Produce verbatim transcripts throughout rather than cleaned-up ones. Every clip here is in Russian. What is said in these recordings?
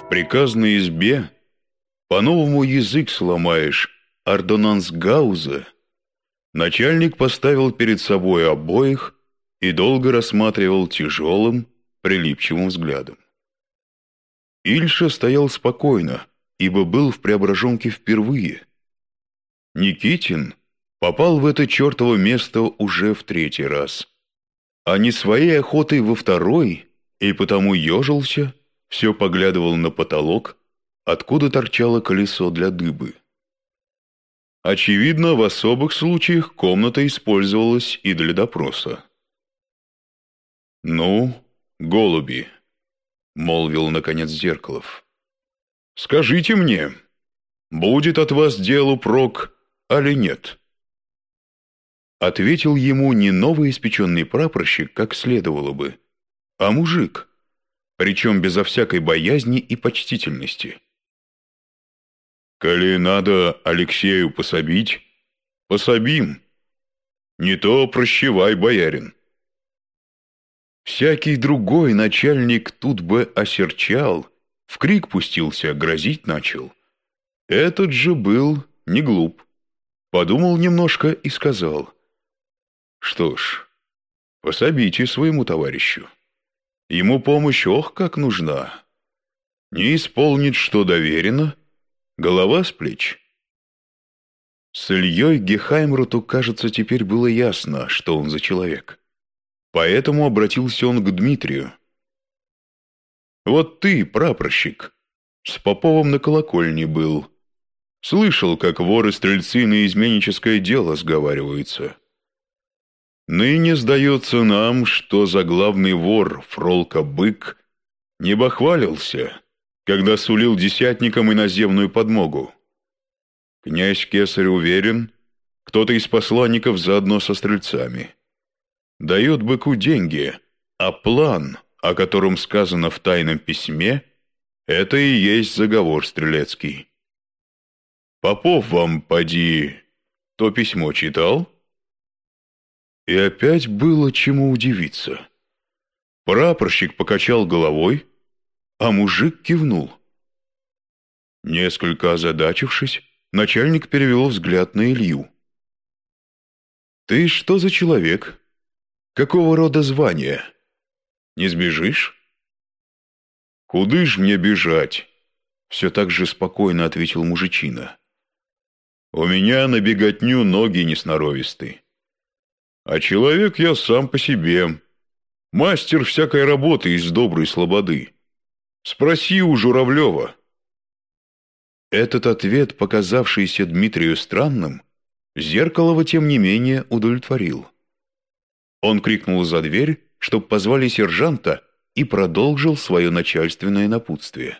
В приказной избе по-новому язык сломаешь, ордонанс Гауза. Начальник поставил перед собой обоих и долго рассматривал тяжелым, прилипчивым взглядом. Ильша стоял спокойно, ибо был в Преображенке впервые. Никитин попал в это чертово место уже в третий раз, а не своей охотой во второй, и потому ежился, все поглядывал на потолок, откуда торчало колесо для дыбы. Очевидно, в особых случаях комната использовалась и для допроса. «Ну, голуби», — молвил наконец Зеркалов, — «скажите мне, будет от вас делу прок, али нет?» Ответил ему не новоиспеченный прапорщик, как следовало бы, а мужик, причем безо всякой боязни и почтительности. «Коли надо Алексею пособить, пособим. Не то прощевай, боярин». Всякий другой начальник тут бы осерчал, в крик пустился, грозить начал. Этот же был не глуп. Подумал немножко и сказал: «Что ж, пособите своему товарищу. Ему помощь ох как нужна. Не исполнит, что доверено, голова с плеч». С Ильей Гехаймруту, кажется, теперь было ясно, что он за человек. Поэтому обратился он к Дмитрию. «Вот ты, прапорщик, с Поповым на колокольне был. Слышал, как воры-стрельцы на изменническое дело сговариваются. Ныне сдается нам, что заглавный вор Фролка-бык не бахвалился, когда сулил десятникам иноземную подмогу. Князь Кесарь уверен, кто-то из посланников заодно со стрельцами. Дает быку деньги, а план, о котором сказано в тайном письме, это и есть заговор стрелецкий. Попов вам, поди, то письмо читал?» И опять было чему удивиться. Прапорщик покачал головой, а мужик кивнул. Несколько озадачившись, начальник перевел взгляд на Илью. «Ты что за человек? Какого рода звания? Не сбежишь?» «Куды ж мне бежать?» — все так же спокойно ответил мужичина. «У меня на беготню ноги несноровисты. А человек я сам по себе, мастер всякой работы из доброй слободы. Спроси у Журавлева». Этот ответ, показавшийся Дмитрию странным, Зеркалова, тем не менее, удовлетворил. Он крикнул за дверь, чтоб позвали сержанта, и продолжил свое начальственное напутствие.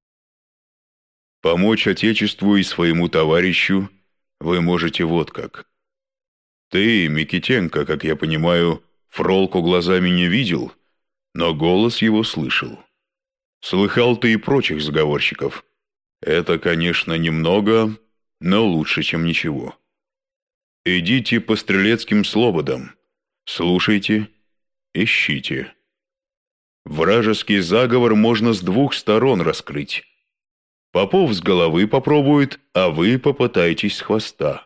«Помочь Отечеству и своему товарищу вы можете вот как. Ты, Микитенко, как я понимаю, Фролку глазами не видел, но голос его слышал. Слыхал ты и прочих заговорщиков. Это, конечно, немного, но лучше, чем ничего. Идите по стрелецким слободам, слушайте, ищите. Вражеский заговор можно с двух сторон раскрыть. Попов с головы попробует, а вы попытаетесь с хвоста.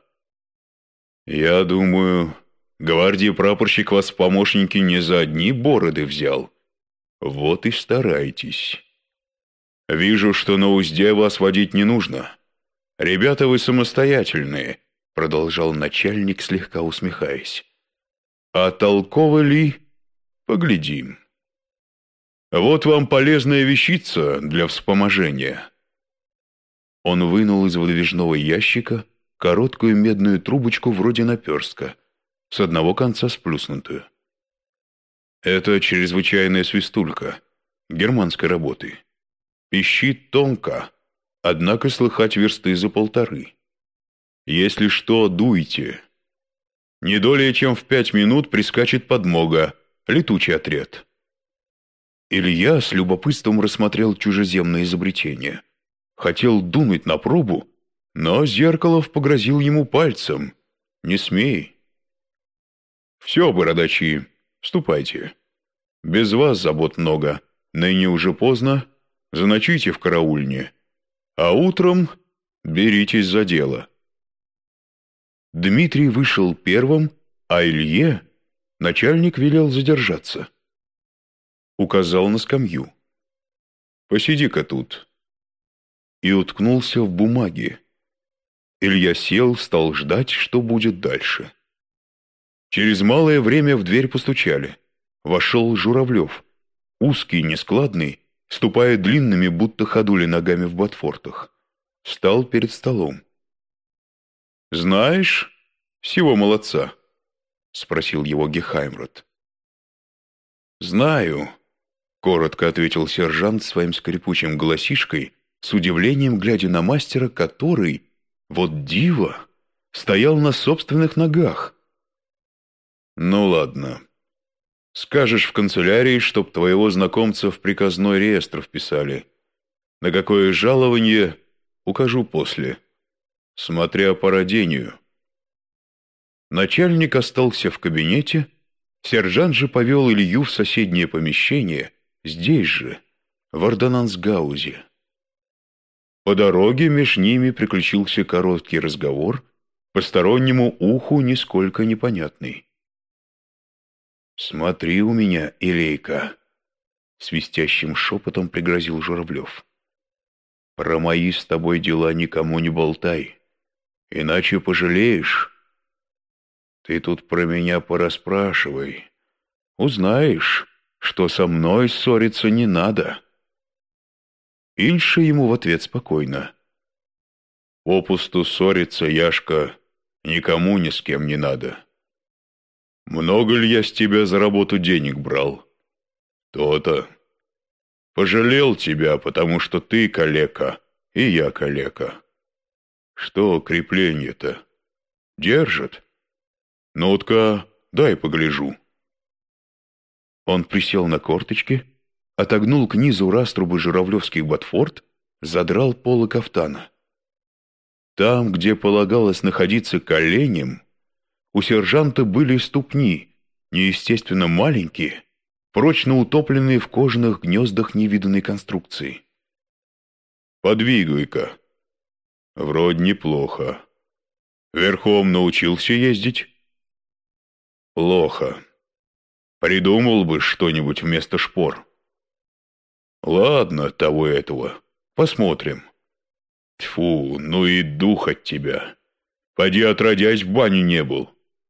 Я думаю, гвардии прапорщик вас в помощники не за одни бороды взял. Вот и старайтесь. Вижу, что на узде вас водить не нужно. Ребята вы самостоятельные, продолжал начальник, слегка усмехаясь. А толково ли? Поглядим. Вот вам полезная вещица для вспоможения». Он вынул из выдвижного ящика короткую медную трубочку вроде наперстка, с одного конца сплюснутую. Это чрезвычайная свистулька, германской работы. Пищит тонко, однако слыхать версты за полторы. Если что, дуйте. Не долее чем в пять минут прискачет подмога, летучий отряд. Илья с любопытством рассмотрел чужеземное изобретение. Хотел дунуть на пробу, но Зеркалов погрозил ему пальцем. «Не смей». «Все, бородачи, ступайте. Без вас забот много. Ныне уже поздно. заночуйте в караульне, а утром беритесь за дело». Дмитрий вышел первым, а Илье начальник велел задержаться. Указал на скамью. «Посиди-ка тут». И уткнулся в бумаги. Илья сел, стал ждать, что будет дальше. Через малое время в дверь постучали. Вошел Журавлев, узкий, нескладный, ступая длинными, будто ходули ногами в ботфортах. Встал перед столом. «Знаешь сего молодца?» — спросил его Гехаймрат. «Знаю», — коротко ответил сержант своим скрипучим голосишкой, с удивлением глядя на мастера, который, вот диво, стоял на собственных ногах. «Ну ладно. Скажешь в канцелярии, чтоб твоего знакомца в приказной реестр вписали. На какое жалование укажу после, смотря по родению». Начальник остался в кабинете, сержант же повел Илью в соседнее помещение, здесь же, в ордонансгаузе. По дороге меж ними приключился короткий разговор, постороннему уху нисколько непонятный. «Смотри у меня, Илейка», — свистящим шепотом пригрозил Журавлев. «Про мои с тобой дела никому не болтай, иначе пожалеешь. Ты тут про меня порасспрашивай. Узнаешь, что со мной ссориться не надо». Ильша ему в ответ спокойно. «Попусту ссориться, Яшка, никому ни с кем не надо. Много ли я с тебя за работу денег брал? То-то. Пожалел тебя, потому что ты калека, и я калека. Что крепление-то? Держит? Ну-тка, дай погляжу». Он присел на корточки, отогнул к низу раструбы журавлевских ботфорт, задрал полы кафтана. Там, где полагалось находиться коленем, у сержанта были ступни, неестественно маленькие, прочно утопленные в кожаных гнездах невиданной конструкции. «Подвигай-ка. Вроде неплохо. Верхом научился ездить?» «Плохо. Придумал бы что-нибудь вместо шпор». «Ладно, того этого. Посмотрим». «Тьфу, ну и дух от тебя. Поди отродясь в бане не был».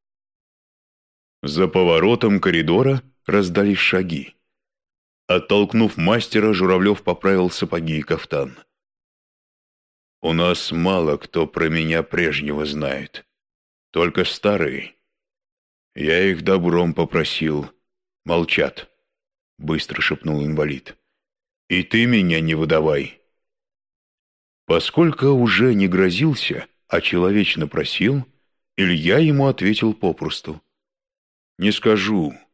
За поворотом коридора раздались шаги. Оттолкнув мастера, Журавлев поправил сапоги и кафтан. «У нас мало кто про меня прежнего знает. Только старые. Я их добром попросил. Молчат», — быстро шепнул инвалид. «И ты меня не выдавай». Поскольку уже не грозился, а человечно просил, Илья ему ответил попросту. «Не скажу.